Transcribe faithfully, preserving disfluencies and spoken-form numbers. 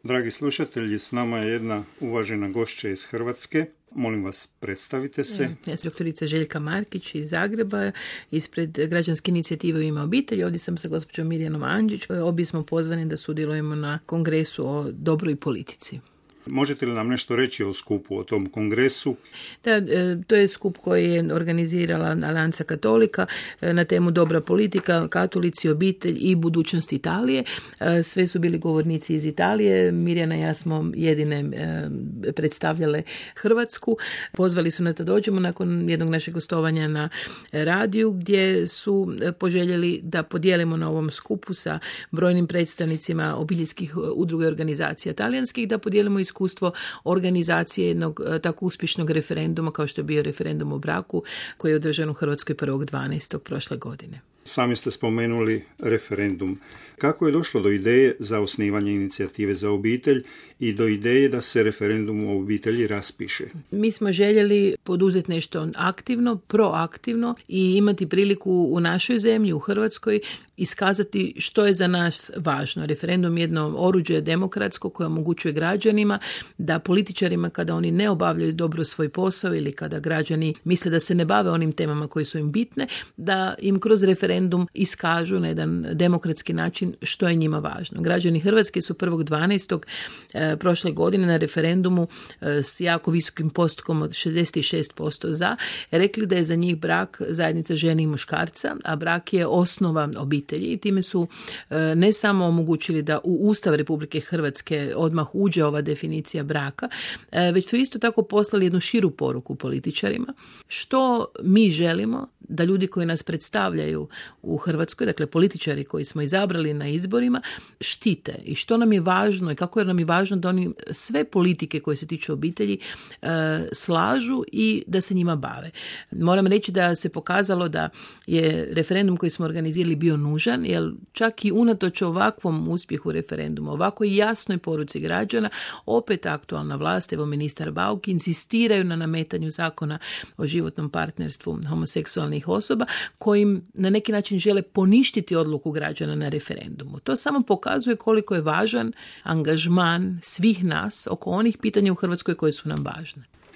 Dragi slušatelji, s nama je jedna uvažena gošća iz Hrvatske. Molim vas, predstavite se. Ja sam doktorica Željka Markić iz Zagreba, ispred građanske inicijative U ime obitelji. Ovdje sam sa gospođom Mirjanom Andžić. Obje smo pozvani da sudjelujemo na kongresu o dobroj politici. Možete li nam nešto reći o skupu, o tom kongresu? Da, to je skup koji je organizirala Alianza Katolika na temu dobra politika, katolici, obitelj i budućnost Italije. Sve su bili govornici iz Italije. Mirjana i ja smo jedine predstavljale Hrvatsku. Pozvali su nas da dođemo nakon jednog našeg gostovanja na radiju, gdje su poželjeli da podijelimo na ovom skupu sa brojnim predstavnicima obiteljskih udruga i organizacija talijanskih, da podijelimo iskustvo organizacije jednog tako uspješnog referenduma kao što je bio referendum o braku koji je održan u Hrvatskoj prvog dvanaestog prošle godine. Sami ste spomenuli referendum. Kako je došlo do ideje za osnivanje inicijative za obitelj i do ideje da se referendum o obitelji raspiše? Mi smo željeli poduzeti nešto aktivno, proaktivno i imati priliku u našoj zemlji, u Hrvatskoj, iskazati što je za nas važno. Referendum je jedno oruđe demokratsko koje omogućuje građanima da političarima, kada oni ne obavljaju dobro svoj posao ili kada građani misle da se ne bave onim temama koje su im bitne, da im kroz referendum iskažu na jedan demokratski način što je njima važno. Građani Hrvatske su prvog dvanaestog E, prošle godine na referendumu e, s jako visokim postotkom od šezdeset šest posto za rekli da je za njih brak zajednica žene i muškarca, a brak je osnova obitelji i time su e, ne samo omogućili da u Ustav Republike Hrvatske odmah uđe ova definicija braka, e, već su isto tako poslali jednu širu poruku političarima što mi želimo da ljudi koji nas predstavljaju u Hrvatskoj, dakle političari koji smo izabrali na izborima, štite i što nam je važno i kako je nam je važno da oni sve politike koje se tiču obitelji e, slažu i da se njima bave. Moram reći da se pokazalo da je referendum koji smo organizirali bio nužan, jer čak i unatoč ovakvom uspjehu referenduma, ovakvoj jasnoj poruci građana, opet aktualna vlast, evo ministar Bauk, insistiraju na nametanju zakona o životnom partnerstvu homoseksualnih osoba, kojim na neki način žele poništiti odluku građana na referendumu. To samo pokazuje koliko je važan angažman svih nas oko onih pitanja u Hrvatskoj koje su nam važne.